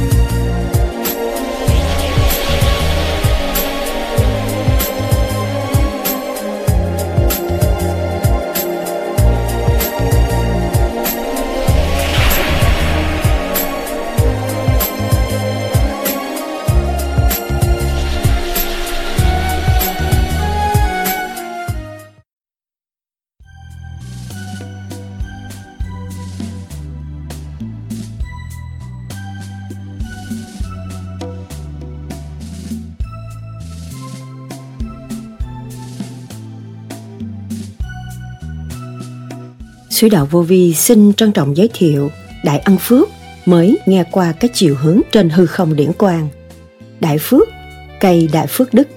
Sứ đạo Vô Vi xin trân trọng giới thiệu Đại Ân Phước mới nghe qua cái chiều hướng trên hư không điển quang. Đại Phước, cây Đại Phước Đức.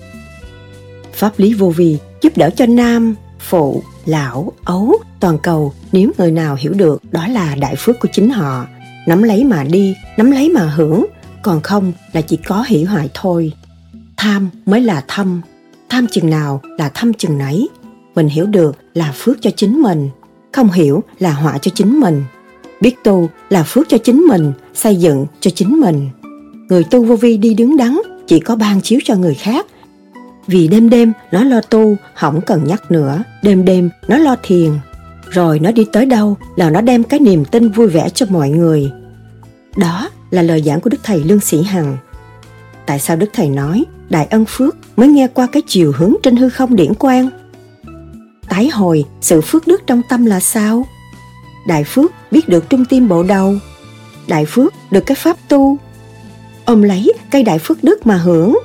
Pháp lý Vô Vi giúp đỡ cho nam, phụ, lão, ấu, toàn cầu nếu người nào hiểu được đó là đại phước của chính họ. Nắm lấy mà đi, nắm lấy mà hưởng, còn không là chỉ có hủy hoại thôi. Tham mới là thâm, tham chừng nào là thâm chừng nấy. Mình hiểu được là phước cho chính mình, không hiểu là họa cho chính mình. Biết tu là phước cho chính mình, xây dựng cho chính mình. Người tu Vô Vi đi đứng đắn, chỉ có ban chiếu cho người khác. Vì đêm đêm nó lo tu, không cần nhắc nữa. Đêm đêm nó lo thiền. Rồi nó đi tới đâu là nó đem cái niềm tin vui vẻ cho mọi người. Đó là lời giảng của Đức Thầy Lương Sĩ Hằng. Tại sao Đức Thầy nói Đại Ân Phước mới nghe qua cái chiều hướng trên hư không điển quang? Tái hồi sự phước đức trong tâm là sao? Đại phước biết được trung tim bộ đầu. Đại phước được cái pháp tu. Ôm lấy cây đại phước đức mà hưởng.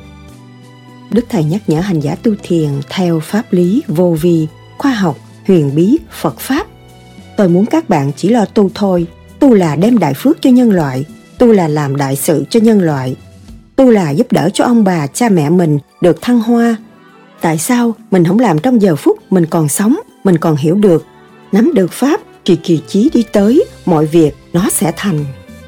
Đức Thầy nhắc nhở hành giả tu thiền theo pháp lý Vô Vi, khoa học, huyền bí, Phật Pháp. Tôi muốn các bạn chỉ lo tu thôi. Tu là đem đại phước cho nhân loại. Tu là làm đại sự cho nhân loại. Tu là giúp đỡ cho ông bà, cha mẹ mình được thăng hoa. Tại sao mình không làm trong giờ phút mình còn sống, mình còn hiểu được, nắm được Pháp, kỳ kỳ chí đi tới, mọi việc nó sẽ thành.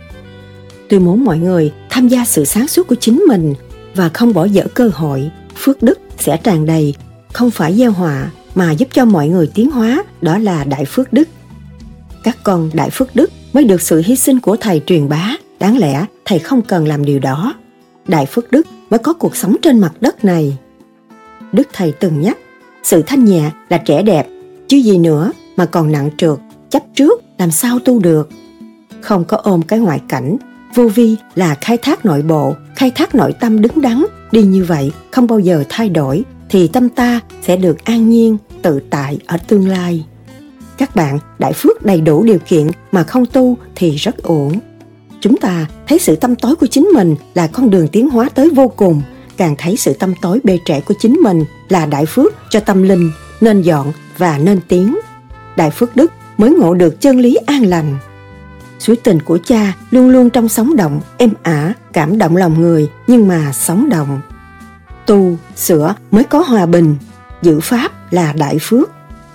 Tôi muốn mọi người tham gia sự sáng suốt của chính mình và không bỏ dở cơ hội, phước đức sẽ tràn đầy, không phải gieo họa mà giúp cho mọi người tiến hóa, đó là đại phước đức. Các con đại phước đức mới được sự hy sinh của Thầy truyền bá, đáng lẽ Thầy không cần làm điều đó. Đại phước đức mới có cuộc sống trên mặt đất này. Đức Thầy từng nhắc, sự thanh nhẹ là trẻ đẹp, chứ gì nữa mà còn nặng trược, chấp trước làm sao tu được. Không có ôm cái ngoại cảnh, Vô Vi là khai thác nội bộ, khai thác nội tâm đứng đắn, đi như vậy không bao giờ thay đổi, thì tâm ta sẽ được an nhiên, tự tại ở tương lai. Các bạn đại phước đầy đủ điều kiện mà không tu thì rất uổng. Chúng ta thấy sự tâm tối của chính mình là con đường tiến hóa tới vô cùng, càng thấy sự tâm tối bê trễ của chính mình là đại phước cho tâm linh, nên dọn và nên tiến. Đại phước đức mới ngộ được chân lý an lành. Suối tình của cha luôn luôn trong sóng động, êm ả, cảm động lòng người, nhưng mà sóng động. Tu, sửa mới có hòa bình, giữ pháp là đại phước.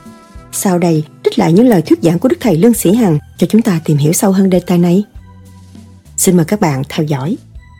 Sau đây, trích lại những lời thuyết giảng của Đức Thầy Lương Sĩ Hằng cho chúng ta tìm hiểu sâu hơn đề tài này. Xin mời các bạn theo dõi.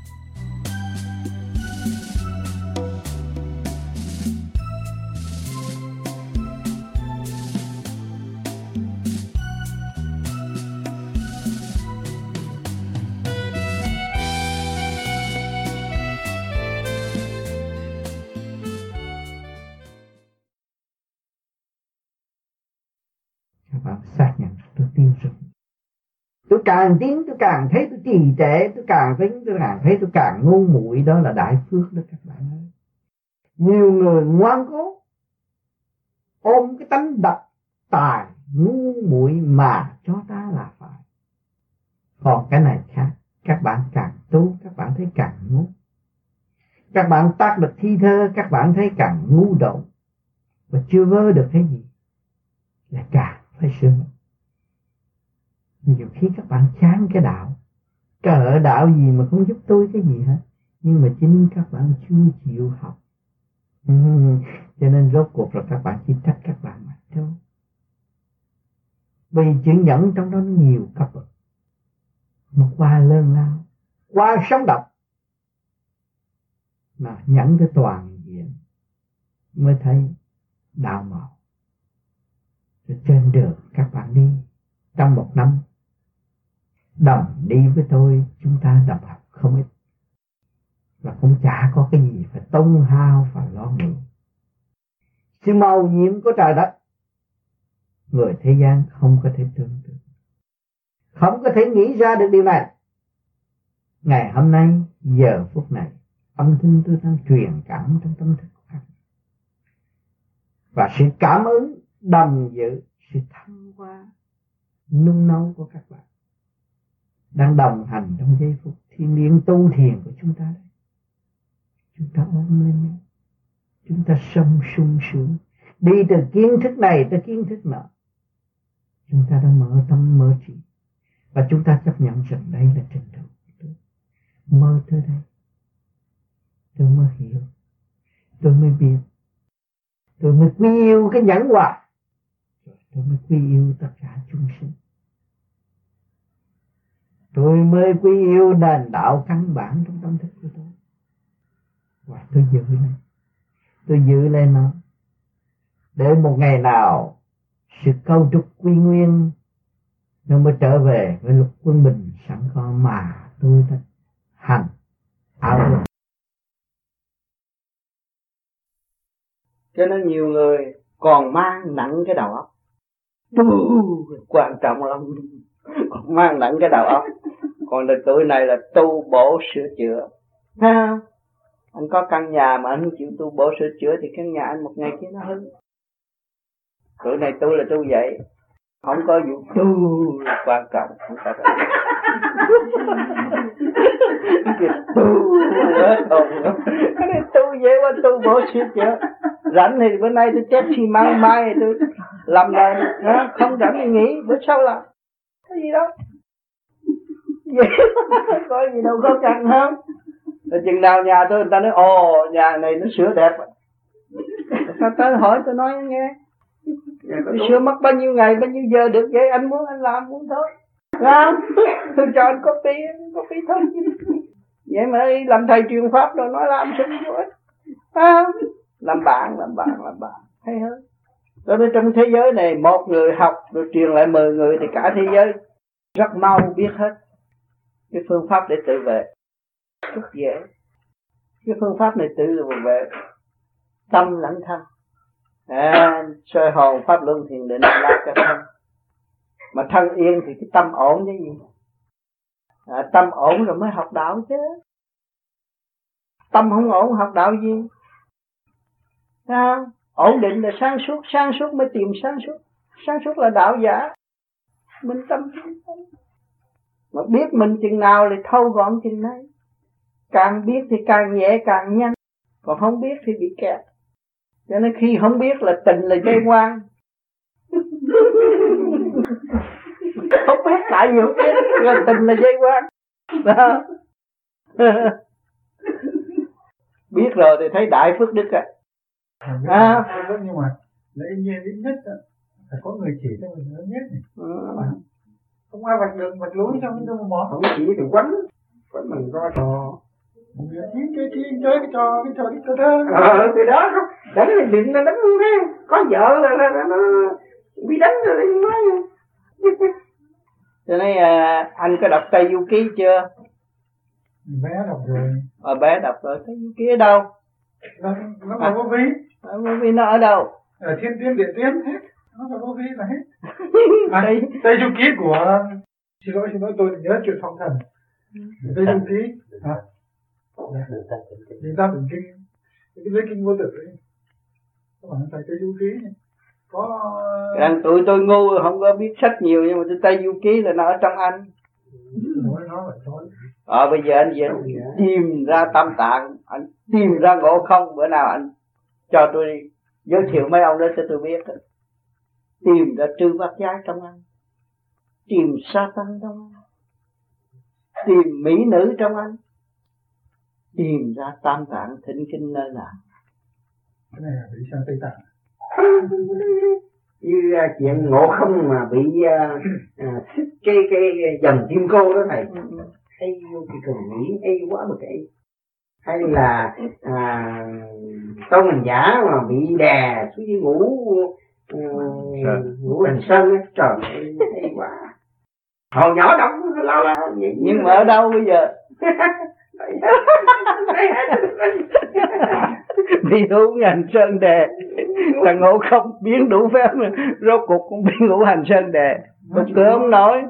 Các bạn xác nhận tôi tin rồi. Tôi càng tin tôi càng thấy tôi trì trệ, tôi càng thấy tôi càng ngu muội, đó là đại phước đó các bạn ơi. Nhiều người ngoan cố ôm cái tánh độc tài ngu muội mà cho ta là phải. Còn cái này khác, các bạn càng tu các bạn thấy càng ngu. Các bạn tác được thi thơ các bạn thấy càng ngu độn và chưa vơ được cái gì là càng phải sửa. Nhiều khi các bạn chán cái đạo, cỡ đạo gì mà không giúp tôi cái gì hết, nhưng mà chính các bạn chưa chịu học. Cho nên rốt cuộc rồi các bạn chỉ trách các bạn mà thôi. Vì chữ nhẫn trong đó nhiều cấp bậc, một qua lớn lao, qua sống động, mà nhẫn tới toàn diện mới thấy đạo màu. Trên đường các bạn đi trong một năm đồng đi với tôi, chúng ta đọc học không ít, và cũng chả có cái gì phải tốn hao và lo nghĩ. Sự màu nhiệm của trời đất, người thế gian không có thể tưởng tượng, không có thể nghĩ ra được điều này. Ngày hôm nay, giờ phút này, âm thanh tôi đang truyền cảm trong tâm thức của các bạn. Và sự cảm ứng đồng dự, sự thăng hoa nung nấu của các bạn đang đồng hành trong giây phút thiên liêng tu thiền của chúng ta đây. Chúng ta ôm lên nhau, chúng ta sống sung sướng, đi từ kiến thức này tới kiến thức nọ. Chúng ta đã mở tâm mở trí, và chúng ta chấp nhận rằng đây là trình độ của tôi. Mơ tới đây, tôi mới hiểu, tôi mới biết, tôi mới quý yêu cái nhẫn hòa, tôi mới quý yêu tất cả chúng sinh. Tôi mới quý yêu nền đạo căn bản trong tâm thức của tôi. Và tôi giữ này, tôi giữ lên nó, để một ngày nào sự cấu trúc quy nguyên nó mới trở về với luật quân bình sẵn có mà tôi đã hành ảo được. Cho nên nhiều người còn mang nặng cái đầu óc, quan trọng lắm, còn mang nặng cái đầu óc. Còn là tuổi này là tu bổ sửa chữa. Ha, anh có căn nhà mà anh không chịu tu bổ sửa chữa thì căn nhà anh một ngày kia nó hư. Tuổi này tu là tu vậy, không có vụ tu quan trọng, không có tu hết hồn. Cái này tu dễ quá, tu bổ sửa chữa. Rảnh thì bữa nay tôi chết xi măng, mai tôi làm đời, không rảnh thì nghỉ, bữa sau làm. Cái gì đâu, vậy có gì đâu khó khăn không? Rồi chừng nào nhà tôi người ta nói ồ nhà này nó sửa đẹp, sao tới hỏi tôi nói nghe, tôi sửa mất bao nhiêu ngày bao nhiêu giờ được vậy, anh muốn anh làm muốn thôi, không? Tôi cho anh copy thôi. Vậy mà làm thầy truyền pháp rồi nói làm sinh rồi, không? Làm bạn, hay hơn. Cho nên trong thế giới này một người học rồi truyền lại 10 người thì cả thế giới rất mau biết hết cái phương pháp để tự vệ, rất dễ. Cái phương pháp này tự vệ tâm lẫn thân, soi hồn pháp luân thiền định la cho thân. Mà thân yên thì cái tâm ổn chứ gì. Tâm ổn rồi mới học đạo chứ. Tâm không ổn học đạo gì. Ổn định là sáng suốt mới tìm sáng suốt là đạo giả. Minh tâm. Mà biết mình chừng nào thì thâu gọn chừng này. Càng biết thì càng nhẹ càng nhanh, còn không biết thì bị kẹt. Cho nên khi không biết là tình là dây quan. Không biết tại vì không biết là tình là dây quan. Biết rồi thì thấy đại phước đức à. Nhưng mà lấy nhiên ít nhất phải có người chỉ cho mình lớn nhất này. Không ai vạch đường vạch lối trong cái đâu mà bỏ. Không chỉ thì quánh mình coi trò. Chơi cái trò thơ. Từ đó đánh thì định là đánh luôn thế. Có vợ là nó bị đánh rồi đi nói. Cho nên anh có đọc Tây Du Ký chưa? Bé đọc rồi. Bé đọc rồi. Tây Du Ký ở đâu? Nó là vô vi. Vô vi nó ở đâu? Ở Thiên Tiên Địa Tiên hết. Nó là vô vi là hết. Tây Du Ký của xin lỗi tôi nhớ chuyện phong thần. Tây Du Ký Chúng ta bình kinh cái giới kinh vô tử ấy. Các bạn phải Tây Du Ký này. Có tụi tôi ngu không có biết sách nhiều, nhưng mà Tây Du Ký là nó ở trong anh. Bây giờ anh về tìm ra tam tạng, anh tìm ra ngộ không. Bữa nào anh cho tôi giới thiệu mấy ông đó cho tôi biết. Tìm ra trư bát giới trong anh, tìm sa tăng trong anh, tìm mỹ nữ trong anh, tìm ra tam tạng thỉnh kinh nơi nào. Cái này là bị sang Tây Tạng. Như chuyện ngộ không mà bị cái dòng kim cô đó thầy, hay vô cái cần nghĩ hay quá mà cái, hay là Tôn Hành Giả mà bị đè xuống dưới ngũ hành sơn á, trời ơi hay quá. Hồi nhỏ đọc la nhưng mà ở đâu bây giờ? Đi ngũ hành sơn đề, thằng Ngộ không biến đủ phép, rốt cuộc cũng bị ngũ hành sơn đề. Tôi không nói.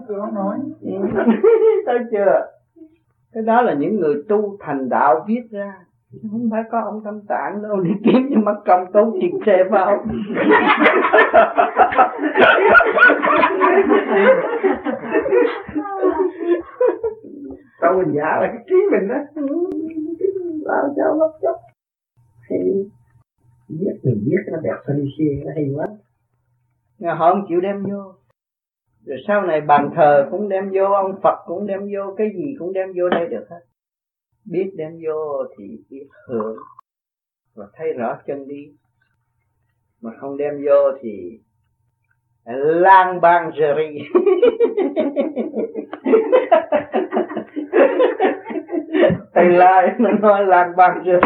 Thấy chưa? Cái đó là những người tu thành đạo viết ra, không phải có ông Tâm Tạng đâu đi kiếm cho mất công tốn tiền xe vào. Đâu mình giả là cái trí mình đó, làm sao lóc chóc hay viết mình viết nó đẹp phân chia nó hay quá. Mà họ không chịu đem vô, rồi sau này bàn thờ cũng đem vô, ông Phật cũng đem vô, cái gì cũng đem vô đây được hết. Biết đem vô thì biết hưởng và thấy rõ chân lý, mà không đem vô thì lang bang rì. Thầy Lai nó nói lang bang rì.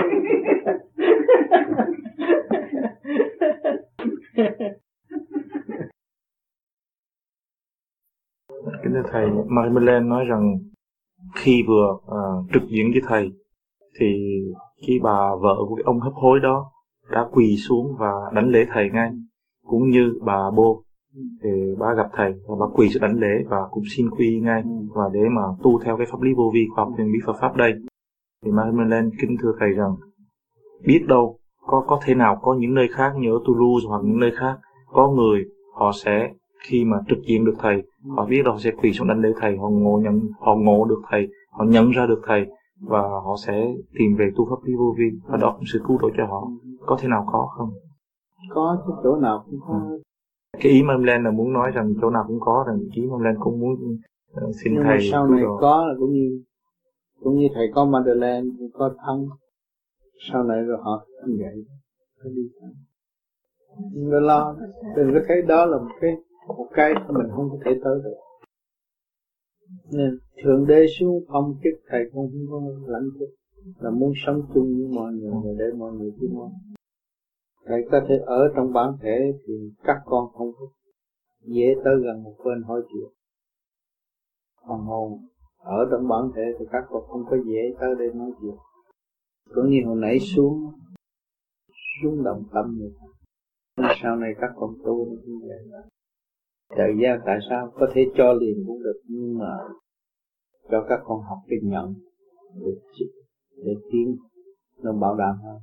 Kính thưa thầy, Marimelen nói rằng khi vừa trực diện với thầy thì cái bà vợ của cái ông hấp hối đó đã quỳ xuống và đánh lễ thầy ngay, cũng như bà Bô thì bà gặp thầy và bà quỳ xuống đánh lễ và cũng xin quy ngay và để mà tu theo cái pháp lý vô vi khoa học huyền bí Phật pháp đây. Thì Marimelen kính thưa thầy rằng biết đâu có thể nào có những nơi khác như ở Toulouse hoặc những nơi khác có người họ sẽ khi mà trực diện được thầy, họ biết đâu họ sẽ quỳ xuống đánh lễ thầy, họ ngộ được thầy, họ nhận ra được thầy và họ sẽ tìm về tu pháp lý vô vi và đó cũng sẽ cứu độ cho họ. Có thể nào có không? Có chứ, chỗ nào cũng có. Cái ý Marimelen là muốn nói rằng chỗ nào cũng có, rằng ý Marimelen cũng muốn xin nhưng thầy. Nhưng mà sau này có là cũng như thầy có Madeleine, cũng có Thăng, sau này rồi họ như vậy phải đi. Nhưng mà lo, đừng có thấy đó là một cái mình không có thể tới được. Nên Thượng Đế xuống phong chức thầy cũng không có lãnh chức, là muốn sống chung với mọi người để mọi người biết mọi. Thầy có thể ở trong bản thể thì các con không có dễ tới gần một bên hỏi chuyện. Còn hồn ở trong bản thể thì các con không có dễ tới đây nói chuyện. Cũng như hồi nãy xuống đồng tâm vậy. Sau này các con tu như vậy. Thời gian tại sao có thể cho liền cũng được, nhưng mà cho các con học cái nhận để tiến nó bảo đảm hơn.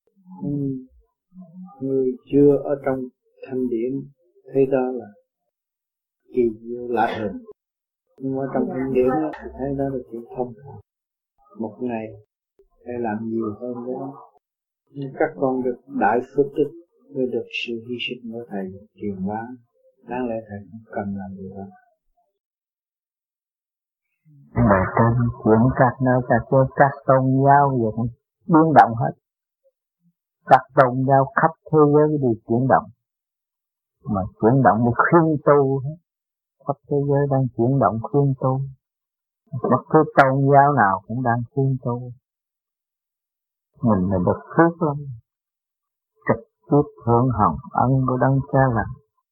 Người chưa ở trong thanh điển thấy đó là kỳ diệu lạ thường, nhưng mà trong thanh điển thì thấy đó là chuyện thông thường. Một ngày phải làm nhiều hơn đó. Nhưng các con được đại phước đức, mới được sự hy sinh của thầy truyền bá. Đáng lẽ thầy không cần làm gì đó. Mà trên chuyển các nơi các tôn giáo vẫn biến động hết. Các tôn giáo khắp thế giới đều chuyển động. Mà chuyển động để khuyên tu hết. Khắp thế giới đang chuyển động khuyên tu. Bất cứ tôn giáo nào cũng đang khuyên tu. Mình là được phước lắm. Trực tiếp hưởng hồng ân của Đấng Cha Lành.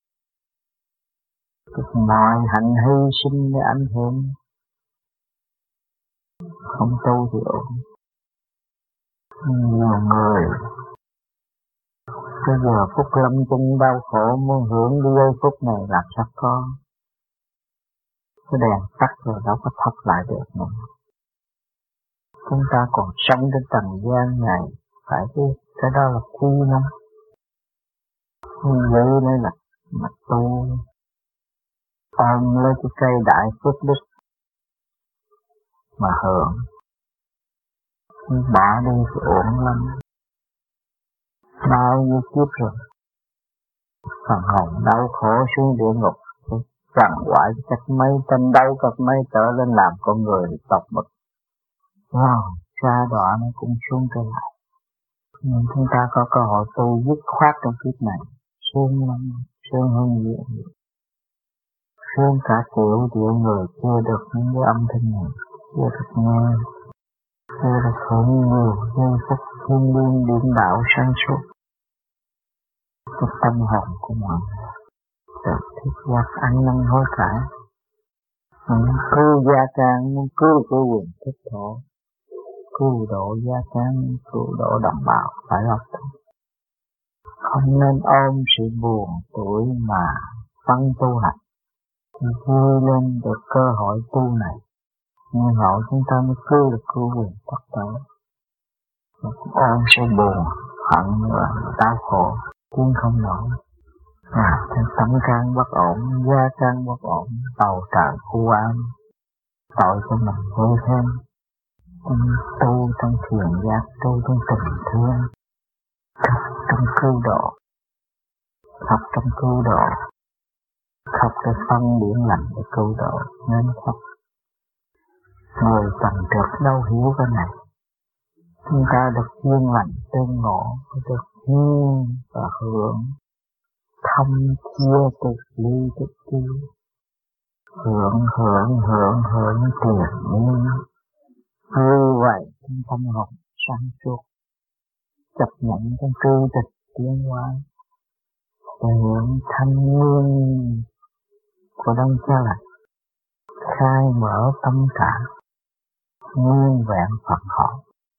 Mọi hạnh hy sinh để ảnh hưởng. Không tu thì ổn. Nhiều người cái giờ phút lâm chung đau khổ muốn hưởng cái giây phút này làm sao có. Cái đèn tắt rồi đâu có thắp lại được nữa. Chúng ta còn sống trên trần gian này phải biết cái đó là quý lắm. Vậy đây là mà tu ôm lấy cái cây đại phước đức mà hưởng, bỏ đi thì ổn lắm. Bao nhiêu kiếp rồi phần hồn đau khổ xuống địa ngục, trần hoại cách mấy tranh đấu cách mấy trở lên làm con người thì tộc mực. Xa đọa nó cũng xuống trở lại. Nhưng chúng ta có cơ hội tu dứt khoát trong kiếp này, sướng lắm, sướng hơn nhiều. Sướng cả triệu người chưa được những cái âm thanh này, chưa được nghe, chưa được hưởng nhiều giây phút thiên liêng điện đạo sáng suốt. Cái tâm hồn của mọi người được thiết giác ăn năn hối cải, Cứu gia can, muốn cứu cái quyền thức thổ, cứu độ gia can, cứu độ đồng bào phải không? Không nên ôm sự buồn tuổi mà phân tu hành, vui lên được cơ hội tu này, như vậy chúng ta mới cứu được cứu quyền thức thổ. Ôm sự buồn, hận và đau khổ, tiến không nổi. Tâm can bất ổn, gia can bất ổn, đầu tràn u ám, tội cho mình vui thêm. Tu trong thiền giác, tu trong tình thương, trong cứu độ, học trong cứu độ, học để phân điển lành để cứu độ, nên học. Người tầm trượt đâu hiểu cái này. Chúng ta được duyên lành tương ngộ, được duyên và hưởng, thâm chia từ ly từ chi, hưởng tiền nhiên, như vậy trong tâm hồn sáng suốt, chấp nhận trong cư tịch tiến hóa, để hưởng thanh nguyên của Đấng Cha Lành, khai mở tâm cả, nguyên vẹn Phật hồn.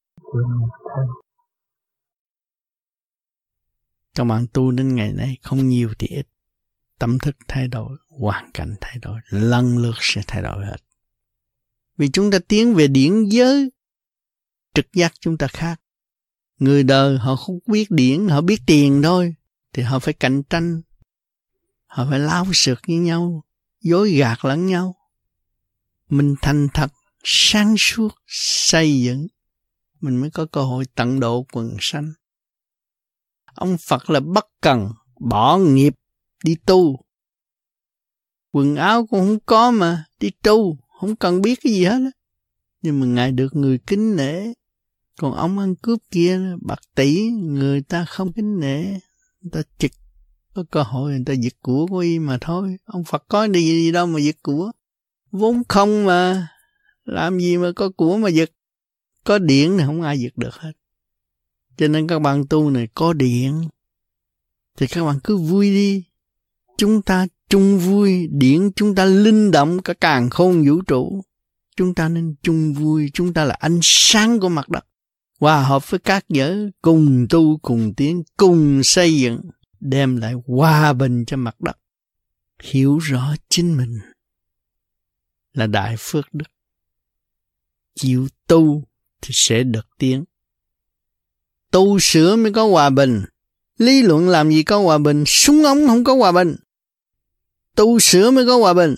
Các bạn tu đến ngày nay không nhiều thì ít, tâm thức thay đổi, hoàn cảnh thay đổi, lần lượt sẽ thay đổi hết. Vì chúng ta tiến về điển giới, trực giác chúng ta khác. Người đời họ không biết điển, họ biết tiền thôi, thì họ phải cạnh tranh, họ phải láo xược với nhau, dối gạt lẫn nhau. Mình thành thật, sáng suốt, xây dựng, mình mới có cơ hội tận độ quần sanh. Ông Phật là bất cần, bỏ nghiệp đi tu. Quần áo cũng không có mà, đi tu, không cần biết cái gì hết. Nhưng mà Ngài được người kính nể. Còn ông ăn cướp kia, bạc tỷ, người ta không kính nể. Người ta trực, có cơ hội người ta giật của y mà thôi. Ông Phật có gì đâu mà giật của. Vốn không mà, làm gì mà có của mà giật. Có điện thì không ai giật được hết. Cho nên các bạn tu này có điện thì các bạn cứ vui đi. Chúng ta chung vui, điện chúng ta linh động cả càn khôn vũ trụ. Chúng ta nên chung vui, chúng ta là ánh sáng của mặt đất. Hòa hợp với các giới, cùng tu, cùng tiến, cùng xây dựng, đem lại hòa bình cho mặt đất. Hiểu rõ chính mình là đại phước đức. Chịu tu thì sẽ được tiến. Tu sửa mới có hòa bình. Lý luận làm gì có hòa bình, súng ống không có hòa bình. Tu sửa mới có hòa bình.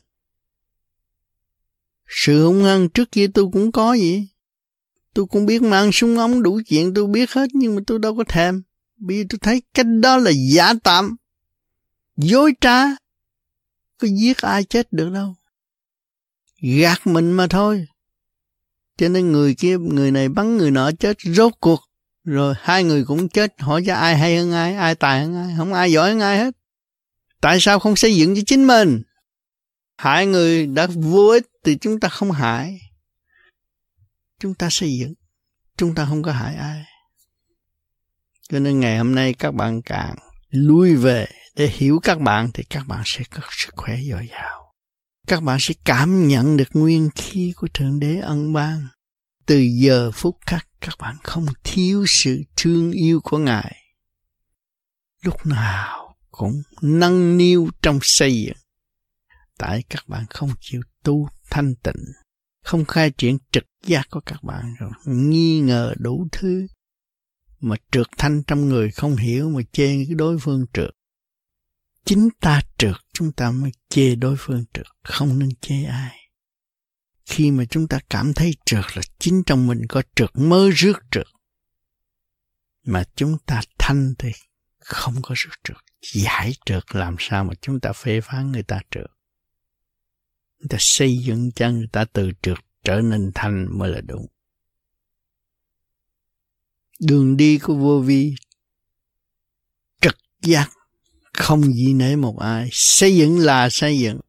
Sự hung hăng trước kia tôi cũng có vậy. Tôi cũng biết mang súng ống đủ chuyện, tôi biết hết, nhưng mà tôi đâu có thèm. Vì tôi thấy cái đó là giả tạm, dối trá. Có giết ai chết được đâu. Gạt mình mà thôi. Cho nên người kia, người này bắn người nọ chết rốt cuộc. Rồi hai người cũng chết, hỏi cho ai hay hơn ai, ai tài hơn ai, không ai giỏi hơn ai hết. Tại sao không xây dựng cho chính mình? Hại người đã vô ích thì chúng ta không hại. Chúng ta xây dựng, chúng ta không có hại ai. Cho nên ngày hôm nay các bạn càng lui về để hiểu các bạn thì các bạn sẽ có sức khỏe dồi dào. Các bạn sẽ cảm nhận được nguyên khí của Thượng Đế ân ban. Từ giờ phút khắc các bạn không thiếu sự thương yêu của Ngài. Lúc nào cũng nâng niu trong xây dựng. Tại các bạn không chịu tu thanh tịnh, không khai triển trực giác của các bạn, rồi nghi ngờ đủ thứ. Mà trượt thanh trong người không hiểu mà chê cái đối phương trượt. Chính ta trượt chúng ta mới chê đối phương trượt, không nên chê ai. Khi mà chúng ta cảm thấy trượt là chính trong mình có trượt mới rước trượt. Mà chúng ta thanh thì không có rước trượt. Giải trượt làm sao mà chúng ta phê phán người ta trượt. Người ta xây dựng cho người ta từ trượt trở nên thanh mới là đúng. Đường đi của vô vi trực giác, không gì nể một ai. Xây dựng là xây dựng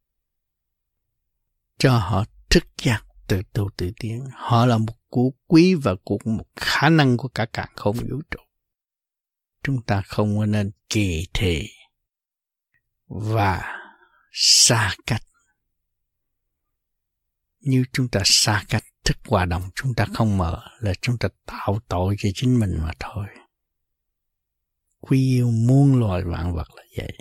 cho họ thức giác từ tu tự tiến. Họ là một của quý và một khả năng của cả càn khôn vũ trụ. Chúng ta không nên kỳ thị và xa cách. Như chúng ta xa cách thức hòa đồng, chúng ta không mở là chúng ta tạo tội cho chính mình mà thôi. Quý yêu muôn loài vạn vật là vậy.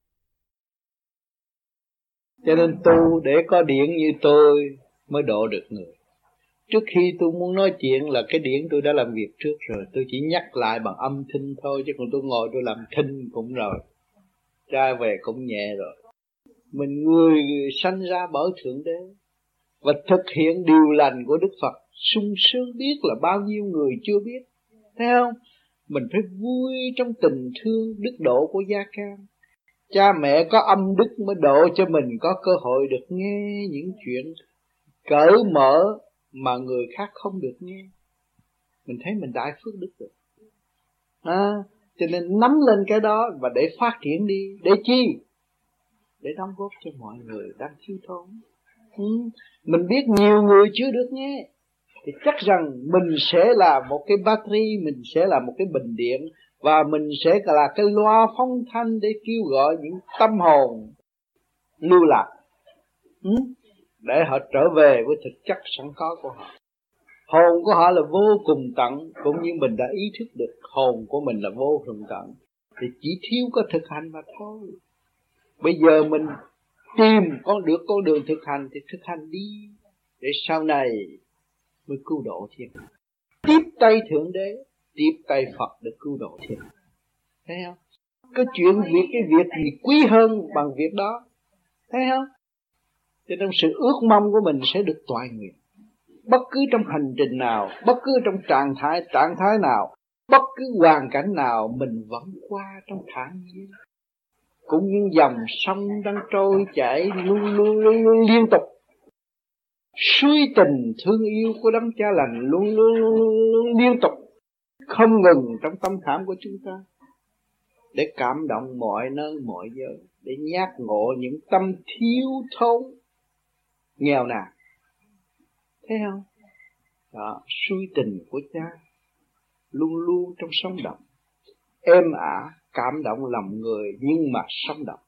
Cho nên tu để có điển như tôi mới độ được người. Trước khi tôi muốn nói chuyện là cái điển tôi đã làm việc trước rồi. Tôi chỉ nhắc lại bằng âm thanh thôi, chứ còn tôi ngồi tôi làm thinh cũng rồi, ra về cũng nhẹ rồi. Mình người sanh ra bởi Thượng Đế và thực hiện điều lành của Đức Phật, sung sướng biết là bao nhiêu người chưa biết. Thấy không? Mình phải vui trong tình thương đức độ của gia can. Cha mẹ có âm đức mới độ cho mình có cơ hội được nghe những chuyện cởi mở mà người khác không được nghe. Mình thấy mình đại phước đức rồi. Cho nên nắm lên cái đó và để phát triển đi. Để chi? Để đóng góp cho mọi người đang thiếu thốn. Mình biết nhiều người chưa được nghe, thì chắc rằng mình sẽ là một cái battery, mình sẽ là một cái bình điện, và mình sẽ là cái loa phong thanh để kêu gọi những tâm hồn lưu lạc, để họ trở về với thực chất sẵn có của họ. Hồn của họ là vô cùng tận, cũng như mình đã ý thức được hồn của mình là vô cùng tận, thì chỉ thiếu có thực hành mà thôi. Bây giờ mình tìm con đường thực hành thì thực hành đi, để sau này mới cứu độ thiên hạ. Tiếp tay Thượng Đế, tiếp tay Phật để cứu độ thiên hạ. Thấy không? Cái việc gì quý hơn bằng việc đó. Thấy không? Cho nên sự ước mong của mình sẽ được toại nguyện. Bất cứ trong hành trình nào, bất cứ trong trạng thái nào, bất cứ hoàn cảnh nào, mình vẫn qua trong thản nhiên. Cũng như dòng sông đang trôi chảy luôn liên tục. Suy tình thương yêu của Đấng Cha Lành luôn liên tục, không ngừng trong tâm khảm của chúng ta, để cảm động mọi nơi mọi giới, để nhắc ngộ những tâm thiếu thốn nghèo nàn. Thấy không? Đó, suy tình của Cha luôn trong sống động, êm ả, cảm động lòng người nhưng mà sống động.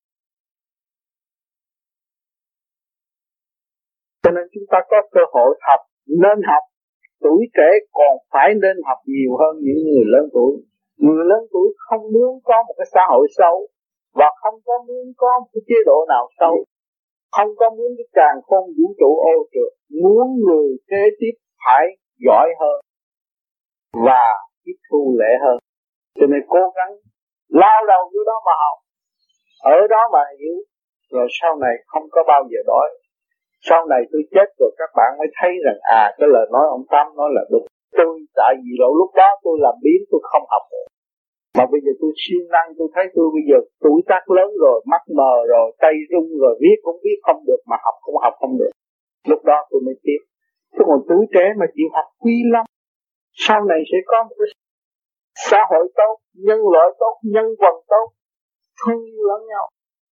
Cho nên chúng ta có cơ hội học, nên học. Tuổi trẻ còn phải nên học nhiều hơn những người lớn tuổi. Người lớn tuổi không muốn có một cái xã hội xấu, và không có muốn có một cái chế độ nào xấu, không có muốn cái càn khôn vũ trụ ô trượt. Muốn người kế tiếp phải giỏi hơn và tiếp thu lệ hơn. Cho nên cố gắng lao đầu vô đó mà học, ở đó mà hiểu, rồi sau này không có bao giờ đói. Sau này tôi chết rồi các bạn mới thấy rằng cái lời nói ông Tám nói là đúng. Tôi tại vì lúc đó tôi làm biến, tôi không học nữa. Mà bây giờ tôi siêng năng, tôi thấy tôi bây giờ tuổi tác lớn rồi, mắt mờ rồi, tay rung rồi, viết cũng viết không được, mà học cũng học không được. Lúc đó tôi mới tiếp. Chứ còn tuổi trẻ mà chịu học quý lắm. Sau này sẽ có một cái xã hội tốt, nhân loại tốt, nhân quần tốt, thương yêu lẫn nhau.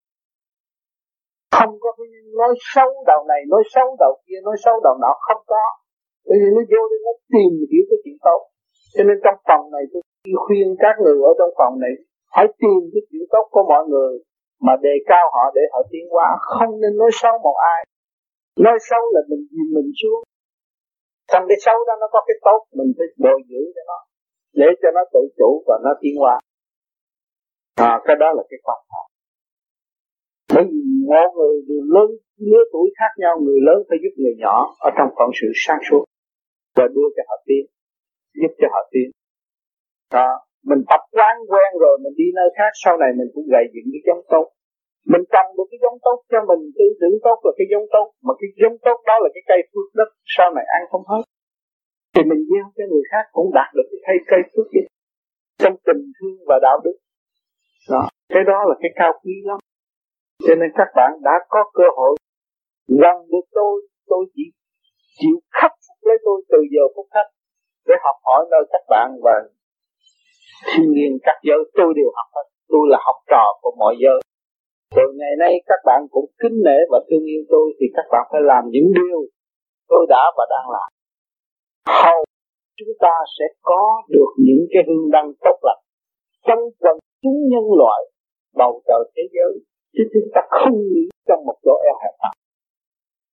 Không có cái nói xấu đầu này, nói xấu đầu kia, nói xấu đầu nọ, không có. Bởi vì nó vô đây nó tìm hiểu cái chuyện tốt. Cho nên trong phòng này tôi khuyên các người ở trong phòng này hãy tìm cái chuyện tốt của mọi người, mà đề cao họ để họ tiến hóa. Không nên nói xấu một ai. Nói xấu là mình dìm mình xuống. Trong cái xấu đó nó có cái tốt, mình phải bồi dưỡng cho nó, để cho nó tự chủ và nó tiến hóa. Cái đó là cái quan trọng. Bởi vì mỗi người đều lớn, lứa tuổi khác nhau, người lớn phải giúp người nhỏ ở trong phận sự sáng suốt và đưa cho họ tiến, giúp cho họ tiến. Mình tập quán quen rồi, mình đi nơi khác, sau này mình cũng gầy dựng cái giống tốt. Mình trồng được cái giống tốt cho mình, tư tưởng tốt là cái giống tốt, mà cái giống tốt đó là cái cây phước đất, sau này ăn không hết. Thì mình gieo cho người khác cũng đạt được cái cây phước đất trong tình thương và đạo đức. Cái đó là cái cao quý lắm. Cho nên các bạn đã có cơ hội gần được tôi chỉ chịu khắc phục lấy tôi từ giờ phút khắc để học hỏi nơi các bạn, và thiên nhiên các giới tôi đều học hết. Tôi là học trò của mọi giới. Rồi ngày nay các bạn cũng kính nể và thương yêu tôi, thì các bạn phải làm những điều tôi đã và đang làm. Hầu chúng ta sẽ có được những cái hương đăng tốt lành trong quần chúng nhân loại bầu trời thế giới, chứ chúng ta không nghĩ trong một chỗ eo hẹp nào.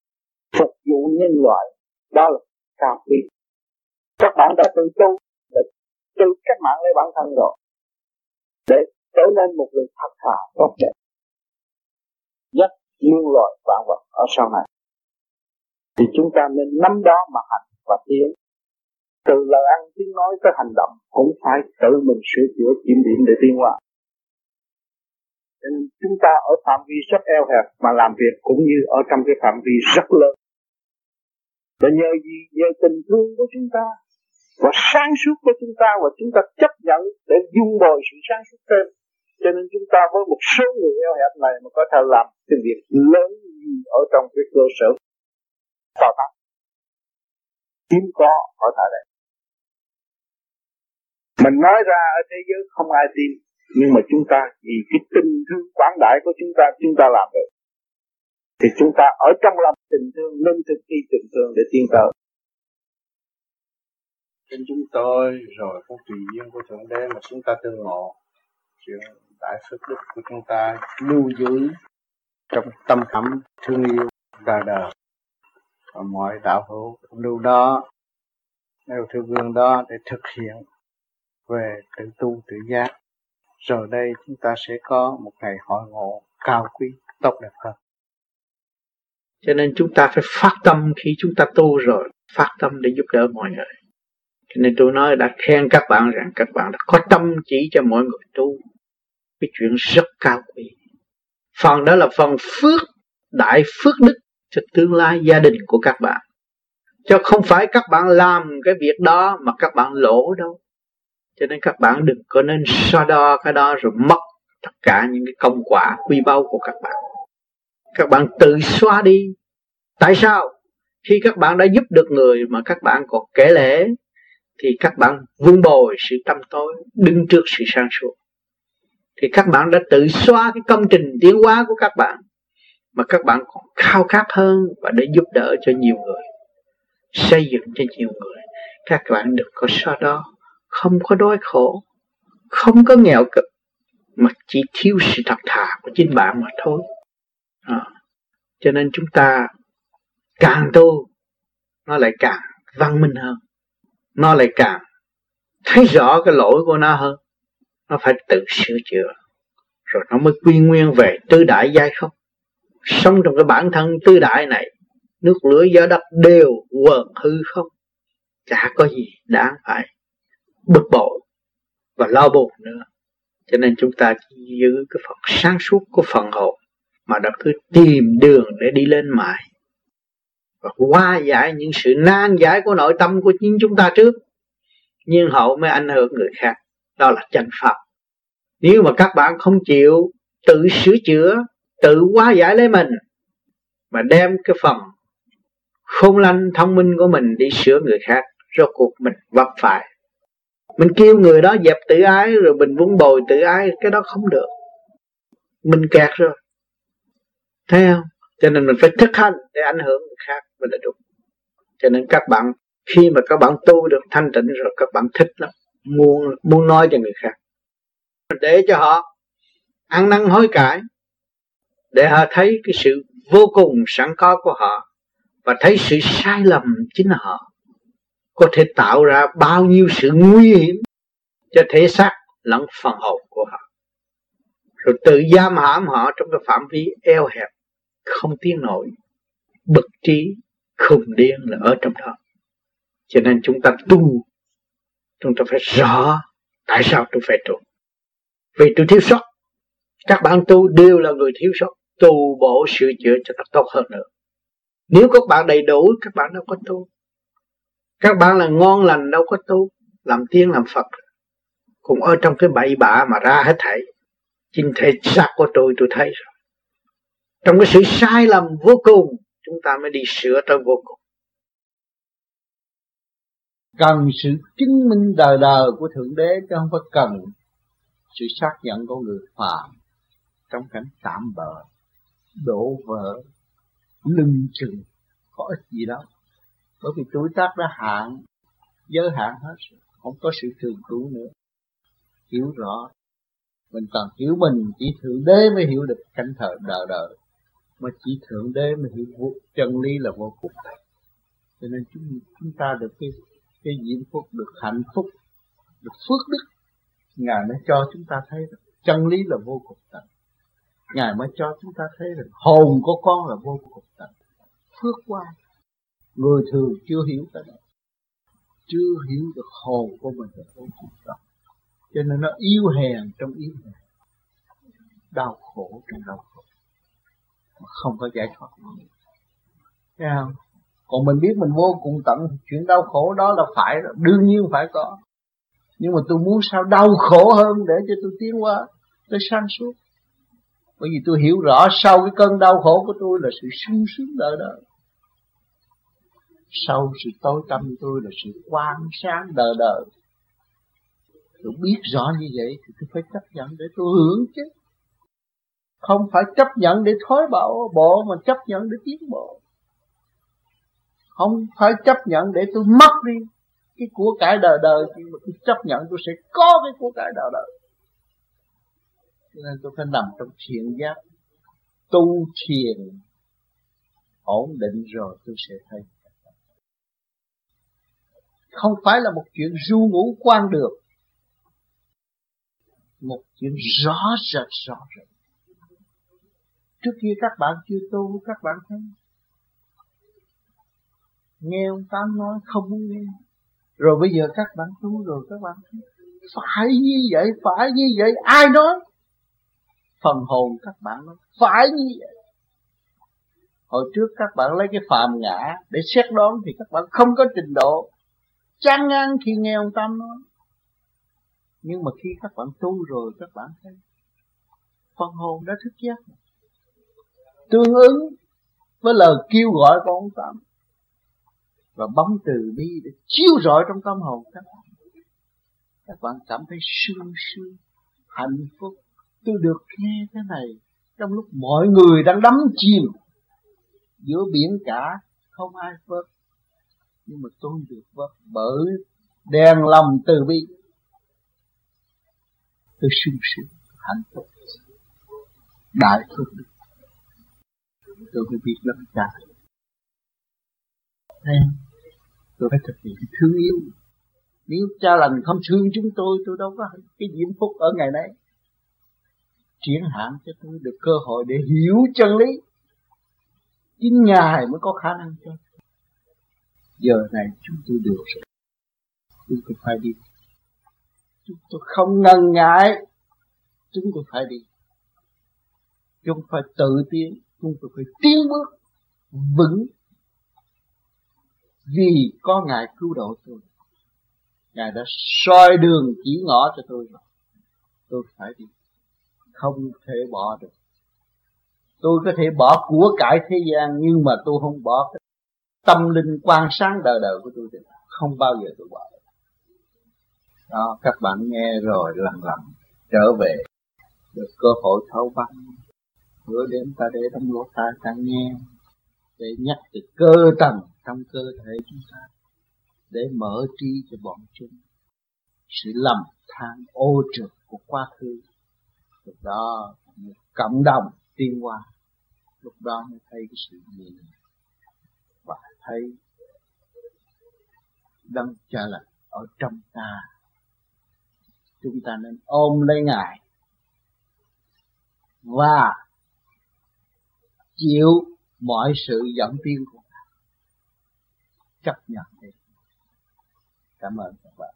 phục vụ nhân loại, đó là cao quý. Các bạn đã tự tu, tự các bạn lấy bản thân rồi để trở nên một người thật thà tốt đẹp nhất muôn loài vạn vật ở sau này. Thì chúng ta nên nắm đó mà hành và tiến. Từ lời ăn tiếng nói tới hành động cũng phải tự mình sửa chữa kiểm điểm để tiến hóa. Cho nên chúng ta ở phạm vi rất eo hẹp mà làm việc cũng như ở trong cái phạm vi rất lớn. Và nhờ gì? Nhờ tình thương của chúng ta và sáng suốt của chúng ta, và chúng ta chấp nhận để dung bồi sự sáng suốt thêm. Cho nên chúng ta với một số người eo hẹp này mà có thể làm cái việc lớn gì ở trong cái cơ sở cao tăng hiếm có ở tại đây. Mình nói ra ở thế giới không ai tin, nhưng mà chúng ta vì cái tình thương quảng đại của chúng ta làm được. Thì chúng ta ở trong lòng tình thương nên thực thi tình thương để tiến tới. Trên chúng tôi rồi có tùy duyên của Thượng Đế mà chúng ta tương ngộ chuyện đại phước đức của chúng ta lưu giữ trong tâm khảm thương yêu đời đời, và mọi đạo hữu lưu đó nêu theo gương đó để thực hiện về tự tu tự giác. Rồi đây chúng ta sẽ có một ngày hội ngộ cao quý tốt đẹp hơn. Cho nên chúng ta phải phát tâm khi chúng ta tu rồi, phát tâm để giúp đỡ mọi người. Cho nên tôi nói đã khen các bạn rằng các bạn đã có tâm chỉ cho mọi người tu. Cái chuyện rất cao quý. Phần đó là phần phước, đại phước đức cho tương lai gia đình của các bạn. Chứ không phải các bạn làm cái việc đó mà các bạn lỗ đâu. Cho nên các bạn đừng có nên so đo cái đó rồi mất tất cả những cái công quả quý báu của các bạn. Các bạn tự xóa đi. Tại sao? Khi các bạn đã giúp được người mà các bạn còn kể lể, thì các bạn vun bồi sự tâm tối, đứng trước sự sáng suốt. Thì các bạn đã tự xóa cái công trình tiến hóa của các bạn, mà các bạn còn khao khát hơn và để giúp đỡ cho nhiều người, xây dựng cho nhiều người. Các bạn đừng có so đo, không có đói khổ, không có nghèo cực, mà chỉ thiếu sự thật thà của chính bạn mà thôi. Cho nên chúng ta càng tu, nó lại càng văn minh hơn, nó lại càng thấy rõ cái lỗi của nó hơn. Nó phải tự sửa chữa, rồi nó mới quy nguyên về tứ đại giai không. Sống trong cái bản thân tứ đại này, nước lửa gió đất đều quần hư không, chả có gì đáng phải bực bội và lo buồn nữa. Cho nên chúng ta chỉ giữ cái phần sáng suốt của phần hồn, mà đã cứ tìm đường để đi lên mãi, và hóa giải những sự nan giải của nội tâm của chính chúng ta trước, nhưng hậu mới ảnh hưởng người khác. Đó là chân pháp. Nếu mà các bạn không chịu tự sửa chữa, tự hóa giải lấy mình, mà đem cái phần khôn lanh thông minh của mình đi sửa người khác, rốt cuộc mình vấp phải. Mình kêu người đó dẹp tự ái, rồi mình vun bồi tự ái, cái đó không được. Mình kẹt rồi. Thấy không? Cho nên mình phải thực hành để ảnh hưởng người khác mới là đúng. Cho nên các bạn, khi mà các bạn tu được thanh tịnh rồi, các bạn thích lắm, muốn nói cho người khác, để cho họ ăn năn hối cải, để họ thấy cái sự vô cùng sẵn có của họ, và thấy sự sai lầm chính họ có thể tạo ra bao nhiêu sự nguy hiểm cho thể xác lẫn phần hồn của họ, rồi tự giam hãm họ trong cái phạm vi eo hẹp, không tiến nổi, bực trí, khùng điên là ở trong đó. Cho nên chúng ta tu, chúng ta phải rõ tại sao tôi phải tu. Vì tôi thiếu sót. Các bạn tu đều là người thiếu sót, tu bổ sửa chữa cho nó tốt hơn nữa. Nếu các bạn đầy đủ, các bạn đâu có tu. Các bạn là ngon lành đâu có tu, làm tiên làm Phật, cũng ở trong cái bậy bạ mà ra hết thảy. Chính thể xác của tôi thấy rồi. Trong cái sự sai lầm vô cùng, chúng ta mới đi sửa tới vô cùng. Cần sự chứng minh đời đời của Thượng Đế, chứ không phải cần sự xác nhận của người phàm trong cảnh tạm bợ, đổ vỡ, lưng chừng, có ích gì đâu. Bởi vì tuổi tác đã hạn, giới hạn hết, không có sự thường cứu nữa. Hiểu rõ, mình cần hiểu mình, chỉ Thượng Đế mới hiểu được cảnh thời đời đời. mà chỉ Thượng Đế mới hiểu chân lý là vô cùng. Cho nên chúng ta được cái diễm phúc, được hạnh phúc, được phước đức. Ngài mới cho chúng ta thấy chân lý là vô cùng tận. Ngài mới cho chúng ta thấy rằng hồn của con là vô cùng tận. Phước qua. Người thường chưa hiểu cái đó, chưa hiểu được hồn của mình là vô cùng tận. Cho nên nó yếu hèn trong yếu hèn, đau khổ trong đau khổ, mà không có giải thoát. Thấy không? Còn mình biết mình vô cùng tận, chuyện đau khổ đó là phải, đương nhiên phải có. Nhưng mà tôi muốn sao đau khổ hơn để cho tôi tiến qua, tôi sáng suốt. Bởi vì tôi hiểu rõ sau cái cơn đau khổ của tôi là sự sung sướng đời đời. Sau sự tối tăm tôi là sự quang sáng đời đời. Tôi biết rõ như vậy thì tôi phải chấp nhận để tôi hưởng chứ. Không phải chấp nhận để thối bộ mà chấp nhận để tiến bộ. Không phải chấp nhận để tôi mất đi cái của cải đời đời, nhưng mà tôi chấp nhận tôi sẽ có cái của cải đời đời. Cho nên tôi phải nằm trong thiện giác, tu thiền ổn định rồi tôi sẽ thấy. Không phải là một chuyện ru ngủ quan được, một chuyện rõ rệt. Trước kia các bạn chưa tu, các bạn thấy nghe ông Tám nói không muốn nghe. Rồi bây giờ các bạn tu rồi các bạn thấy phải như vậy, ai nói? Phần hồn các bạn nói phải như vậy. Hồi trước các bạn lấy cái phàm ngã để xét đoán thì các bạn không có trình độ, chán ngán khi nghe ông Tám nói. Nhưng mà khi các bạn tu rồi các bạn thấy phần hồn đã thức giác, tương ứng với lời kêu gọi của ông Tám, và bóng từ bi để chiếu rọi trong tâm hồn các bạn cảm thấy sung sướng, hạnh phúc. Tôi được nghe thế này trong lúc mọi người đang đắm chìm giữa biển cả, không ai vớt, nhưng mà tôi được vớt bởi đèn lòng từ bi. Tôi sung sướng, hạnh phúc, đại phước đức. Tôi mới biết lắm cha. Tôi phải thực hiện thương yêu. Nếu cha lành không thương chúng tôi đâu có cái diễm phúc ở ngày nay. Triển hạn cho tôi được cơ hội để hiểu chân lý. Chính Ngài mới có khả năng cho. Giờ này chúng tôi được rồi, chúng tôi phải đi. Chúng tôi không ngần ngại, chúng tôi phải đi. Chúng phải tự tiến, chúng tôi phải tiến bước vững. Vì có Ngài cứu độ tôi, Ngài đã soi đường chỉ ngõ cho tôi rồi. Tôi phải đi, không thể bỏ được. Tôi có thể bỏ của cải thế gian, nhưng mà tôi không bỏ cái tâm linh quang sáng đời đời của tôi được. Không bao giờ tôi bỏ được. Đó, các bạn nghe rồi lần trở về, được cơ hội thấu băng. Bữa đêm ta để trong lỗ tai ta nghe, để nhắc từ cơ tầng trong cơ thể chúng ta, để mở trí cho bọn chúng. Sự lầm than ô trượt của quá khứ, lúc đó một cộng đồng tiến qua, lúc đó mới thấy cái sự gì và thấy Đấng Cha Lành ở trong ta. Chúng ta nên ôm lấy Ngài và chịu mọi sự dẫn tiến của Ngài, chấp nhận đi. Cảm ơn các bạn.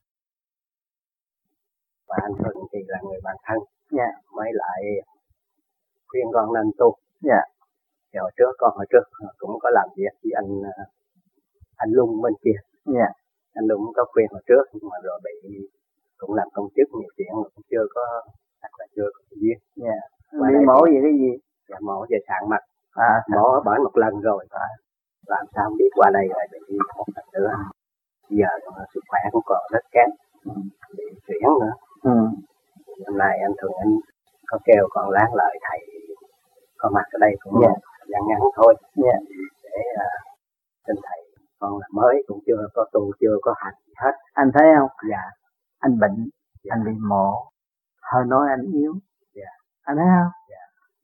Và anh Thuận thì là người bạn thân, mới lại khuyên con nên tu. Thì hồi trước cũng có làm việc với anh Lung bên kia. Anh Lung có khuyên hồi trước, nhưng mà rồi bị cũng làm công chức nhiều chuyện mà cũng chưa có duyên. Đi mổ về cái gì? Dạ, mổ về sạn mặt. Mổ ở bển một lần rồi. Làm sao không biết qua đây lại bị một lần nữa. Giờ sức khỏe cũng còn rất kém, bị chuyển nữa. Hôm nay anh Thuận anh có kêu con láng lại thầy có mặt ở đây cũng gian ngắn thôi, để xin thầy. Con là mới cũng chưa có tu, chưa có hành gì hết. Anh thấy không? Dạ. Anh bệnh, anh bị mổ, hơi nói anh yếu. Dạ. Anh thấy không? Dạ.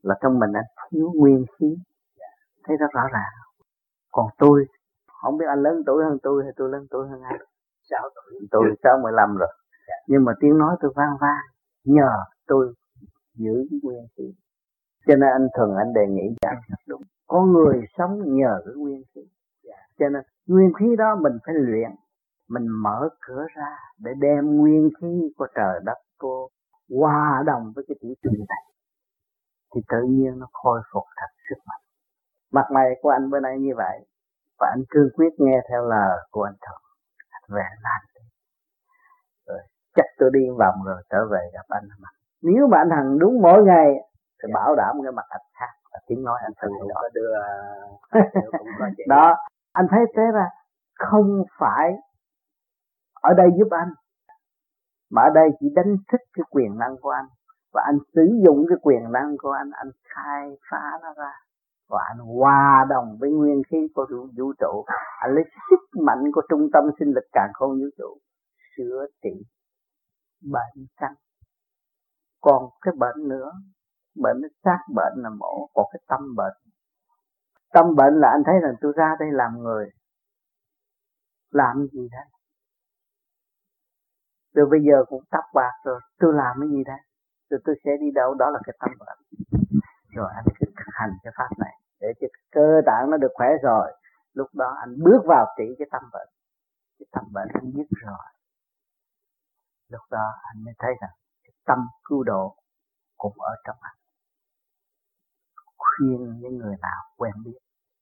là trong mình anh thiếu nguyên khí, thấy rất rõ ràng. Còn tôi không biết anh lớn tuổi hơn tôi hay tôi lớn tuổi hơn anh. 6 tuổi. Tôi 65 rồi. Nhưng mà tiếng nói tôi vang vang nhờ tôi giữ nguyên khí. Cho nên anh thường anh đề nghị cho anh đúng. Có người sống nhờ cái nguyên khí. Cho nên nguyên khí đó mình phải luyện. Mình mở cửa ra để đem nguyên khí của trời đất cô hòa đồng với cái tiểu trường này. Thì tự nhiên nó khôi phục thật sức mạnh. Mặt mày của anh bữa nay như vậy. Và anh cương quyết nghe theo lời của anh Thuận. Anh về làm đi. Rồi chắc tôi đi vòng rồi trở về gặp anh. Nếu mà anh Hằng đúng mỗi ngày thì bảo đảm cái mặt anh khác. Và tiếng nói anh phải không đó. có đưa cũng có chuyện. Đó, anh thấy thế ra không phải ở đây giúp anh, mà ở đây chỉ đánh thức cái quyền năng của anh. Và anh sử dụng cái quyền năng của anh khai phá nó ra. Và anh hòa đồng với nguyên khí của vũ trụ. Anh lấy sức mạnh của trung tâm sinh lực càn khôn vũ trụ sửa trị bệnh căn. Còn cái bệnh nữa, bệnh nó xác bệnh là mổ, còn cái tâm bệnh. Tâm bệnh là anh thấy rằng tôi ra đây làm người. Làm gì đây? Từ bây giờ cũng tóc bạc rồi, tôi làm cái gì đây? Rồi tôi sẽ đi đâu? Đó là cái tâm bệnh. Rồi anh cứ thực hành cái pháp này để cho cơ tạng nó được khỏe rồi. Lúc đó anh bước vào trị cái tâm bệnh. Cái tâm bệnh anh dứt rồi. Lúc đó anh mới thấy rằng cái tâm cứu độ cũng ở trong anh. Khuyên những người nào quen biết.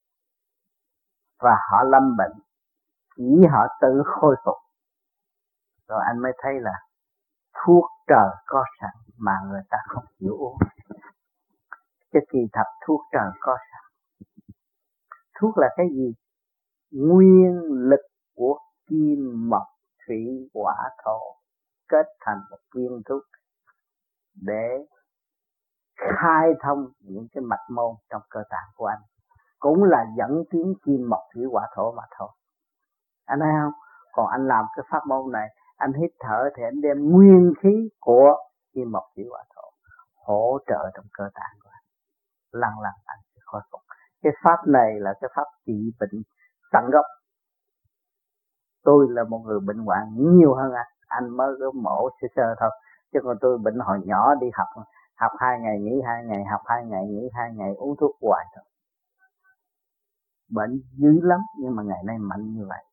Và họ lâm bệnh, chỉ họ tự khôi phục. Rồi anh mới thấy là thuốc trời có sẵn mà người ta không chịu uống. Cái kỳ thật thuốc trời có sẵn. Thuốc là cái gì? Nguyên lực của kim mộc thủy hỏa thổ kết thành một viên thuốc để khai thông những cái mạch môn trong cơ tạng của anh. Cũng là dẫn tiến kim mộc thủy hỏa thổ mà thôi. Anh thấy không? Còn anh làm cái pháp môn này, anh hít thở thì anh đem nguyên khí của kim mộc thủy hỏa thổ hỗ trợ trong cơ tạng của anh. Lần lần anh sẽ khôi phục. Cái pháp này là cái pháp trị bệnh tận gốc. Tôi là một người bệnh hoạn nhiều hơn anh mới có mổ sơ sơ thôi. Chứ còn tôi bệnh hồi nhỏ đi học 2 ngày nghỉ 2 ngày, học 2 ngày nghỉ 2 ngày, uống thuốc hoài thôi. Bệnh dữ lắm nhưng mà ngày nay mạnh như vậy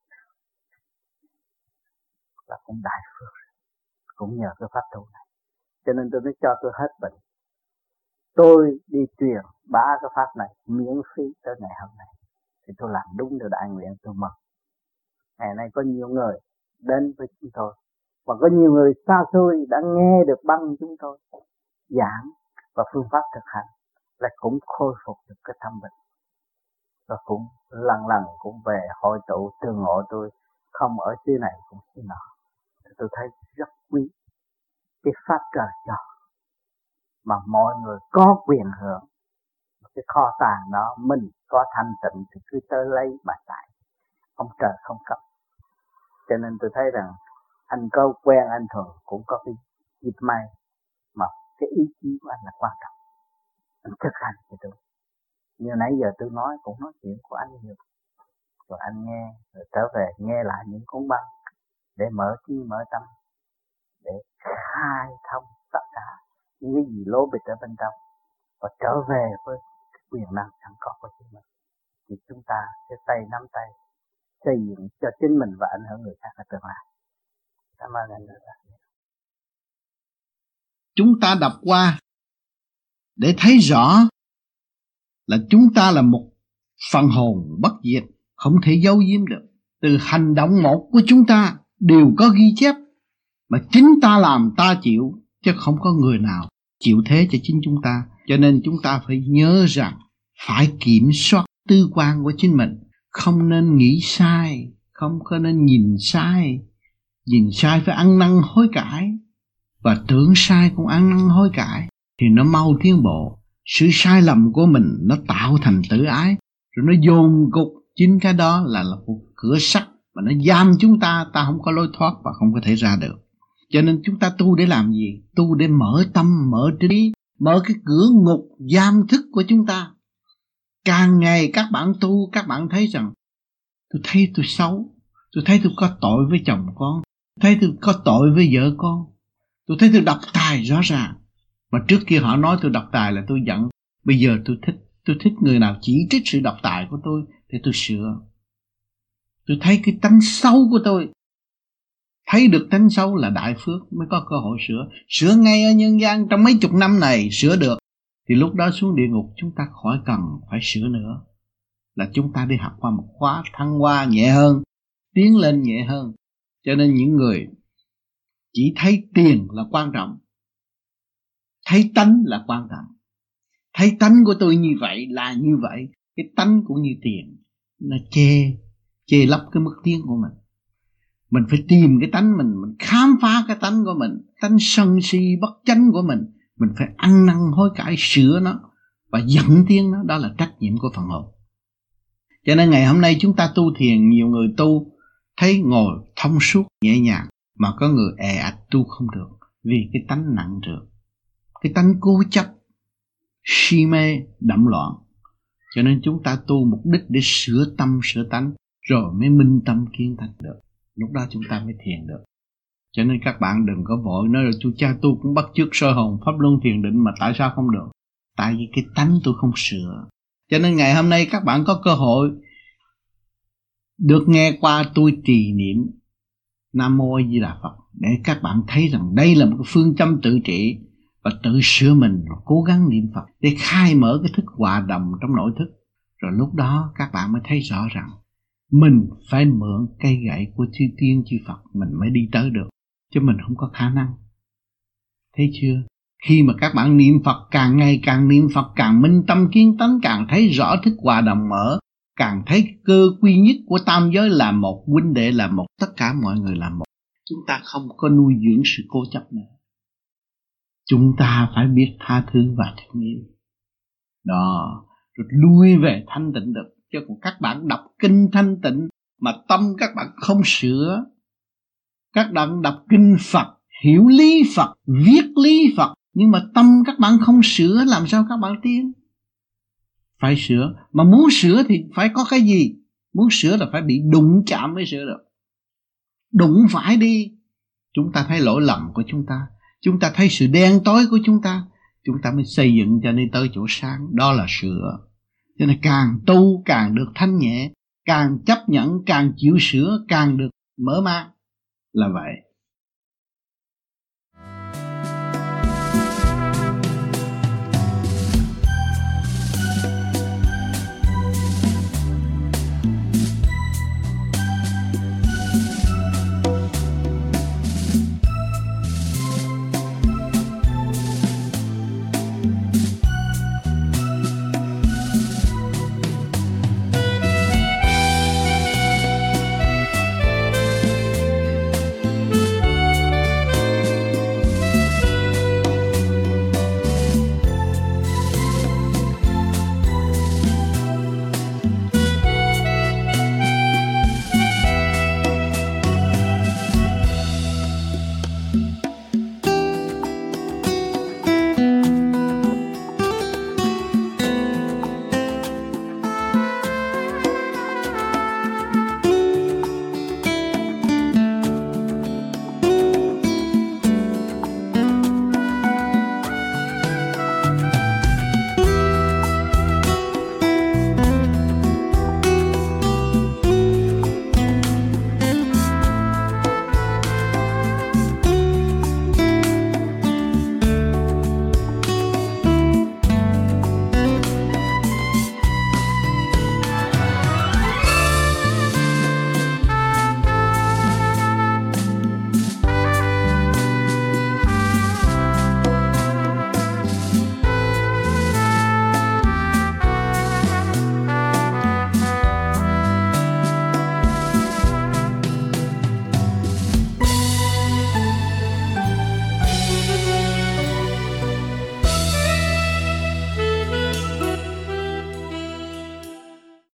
là cũng đại phước, cũng nhờ cái pháp tu này. Cho nên tôi mới cho tôi hết bệnh. Tôi đi truyền bá cái pháp này miễn phí tới ngày hôm nay. Thì tôi làm đúng điều đại nguyện, tôi mừng. Ngày nay có nhiều người đến với chúng tôi. Và có nhiều người xa xôi đã nghe được băng chúng tôi giảng và phương pháp thực hành là cũng khôi phục được cái tâm bệnh. Và cũng lần lần cũng về hội tụ tương ngộ tôi, không ở xứ này cũng xứ nọ. Tôi thấy rất quý cái pháp trời cho, mà mọi người có quyền hưởng. Cái kho tàng đó mình có thanh tịnh thì cứ tới lấy mà tại, ông trời không cấp. Cho nên tôi thấy rằng anh có quen anh Thuận cũng có cái dịp may, mà cái ý chí của anh là quan trọng. Anh thực hành cho tôi. Như nãy giờ tôi nói cũng nói chuyện của anh nhiều. Rồi anh nghe, rồi trở về nghe lại những cuốn băng để mở trí mở tâm, để khai thông tất cả những cái gì lố bịch ở bên trong và trở về với quyền năng sẵn có của chính mình. Thì chúng ta sẽ tay nắm tay xây dựng cho chính mình và ảnh hưởng người khác ở tương lai. Cảm ơn anh. Chúng ta đọc qua để thấy rõ là chúng ta là một phần hồn bất diệt, không thể giấu giếm được. Từ hành động một của chúng ta đều có ghi chép, mà chính ta làm ta chịu, chứ không có người nào chịu thế cho chính chúng ta. Cho nên chúng ta phải nhớ rằng phải kiểm soát tư quan của chính mình, không nên nghĩ sai, không có nên nhìn sai. Nhìn sai phải ăn năn hối cải, và tưởng sai cũng ăn năn hối cải thì nó mau tiến bộ. Sự sai lầm của mình nó tạo thành tự ái, rồi nó dồn cục. Chính cái đó là một cửa sắt mà nó giam chúng ta, ta không có lối thoát và không có thể ra được. Cho nên chúng ta tu để làm gì? Tu để mở tâm, mở trí, mở cái cửa ngục giam thức của chúng ta. Càng ngày các bạn tu, các bạn thấy rằng tôi thấy tôi xấu, tôi thấy tôi có tội với chồng con, tôi thấy tôi có tội với vợ con, tôi thấy tôi độc tài rõ ràng. Mà trước kia họ nói tôi độc tài là tôi giận. Bây giờ tôi thích người nào chỉ trích sự độc tài của tôi thì tôi sửa. Tôi thấy cái tánh xấu của tôi. Thấy được tánh xấu là đại phước mới có cơ hội sửa. Sửa ngay ở nhân gian trong mấy chục năm này sửa được, thì lúc đó xuống địa ngục chúng ta khỏi cần phải sửa nữa. Là chúng ta đi học qua một khóa thăng hoa nhẹ hơn, tiến lên nhẹ hơn. Cho nên những người chỉ thấy tiền là quan trọng, thấy tánh là quan trọng. Thấy tánh của tôi như vậy là như vậy. Cái tánh cũng như tiền, nó chê lấp cái mức tiến của mình. Mình phải tìm cái tánh mình khám phá cái tánh của mình, tánh sân si bất chánh của mình phải ăn năn hối cải sửa nó và dẫn tiến nó. Đó là trách nhiệm của phần hồn. Cho nên ngày hôm nay chúng ta tu thiền, nhiều người tu thấy ngồi thông suốt nhẹ nhàng, mà có người è ạch tu không được vì cái tánh nặng trược, cái tánh cố chấp, si mê đậm loạn. Cho nên chúng ta tu mục đích để sửa tâm sửa tánh, rồi mới minh tâm kiến tánh được. Lúc đó chúng ta mới thiền được. Cho nên các bạn đừng có vội nói là tôi cha tu cũng bắt chước soi hồn pháp luân thiền định mà tại sao không được? Tại vì cái tánh tôi không sửa. Cho nên ngày hôm nay các bạn có cơ hội được nghe qua tôi trì niệm Nam Mô A Di Đà Phật, để các bạn thấy rằng đây là một phương châm tự trị và tự sửa mình, và cố gắng niệm Phật để khai mở cái thức hòa đồng trong nội thức. Rồi lúc đó các bạn mới thấy rõ rằng mình phải mượn cây gậy của chư tiên chư Phật mình mới đi tới được, chứ mình không có khả năng. Thấy chưa? Khi mà các bạn niệm Phật, càng ngày càng niệm Phật, càng minh tâm kiến tánh, càng thấy rõ thức hòa đồng mở, càng thấy cơ quy nhất của tam giới là một, huynh đệ là một, tất cả mọi người là một. Chúng ta không có nuôi dưỡng sự cố chấp nữa. Chúng ta phải biết tha thứ và thương yêu. Đó, rồi lui về thanh tịnh được. Chứ còn các bạn đọc kinh thanh tịnh mà tâm các bạn không sửa, các bạn đọc kinh Phật, hiểu lý Phật, viết lý Phật, nhưng mà tâm các bạn không sửa, làm sao các bạn tiến? Phải sửa, mà muốn sửa thì phải có cái gì? Muốn sửa là phải bị đụng chạm mới sửa được. Đụng phải đi, chúng ta thấy lỗi lầm của chúng ta thấy sự đen tối của chúng ta mới xây dựng cho nên tới chỗ sáng, đó là sửa. Cho nên càng tu càng được thanh nhẹ, càng chấp nhận, càng chịu sửa, càng được mở mang. Là vậy.